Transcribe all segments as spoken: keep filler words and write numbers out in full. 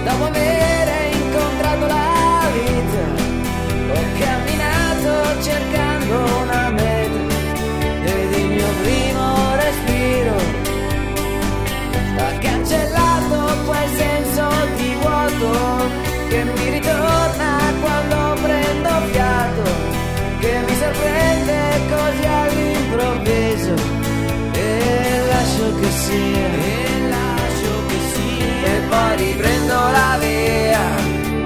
dopo aver incontrato la vita, ho camminato cercando una meta ed il mio primo respiro ha cancellato quel senso di vuoto che mi ritorna quando prendo fiato, che mi sorprende così all'improvviso e lascio che sia, e lascio che sia, e poi riprendo la via.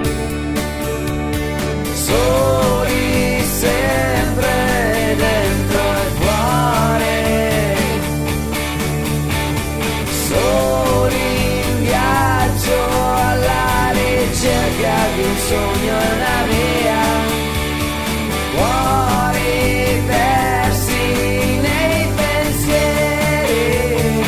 Soli sempre dentro e fuori, soli in viaggio alla ricerca di un sogno e una via, fuori persi nei pensieri,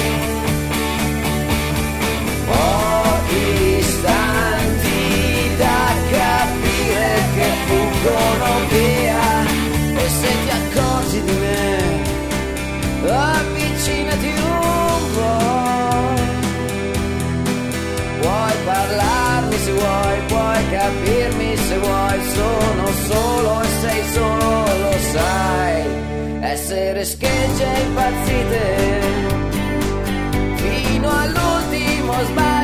pochi istanti da capire che fuggono via, e se ti accorgi di me avvicinati un po', puoi parlarmi se vuoi, puoi capirmi se vuoi, sono solo e sei solo, lo sai, essere schegge impazzite fino all'ultimo sbaglio.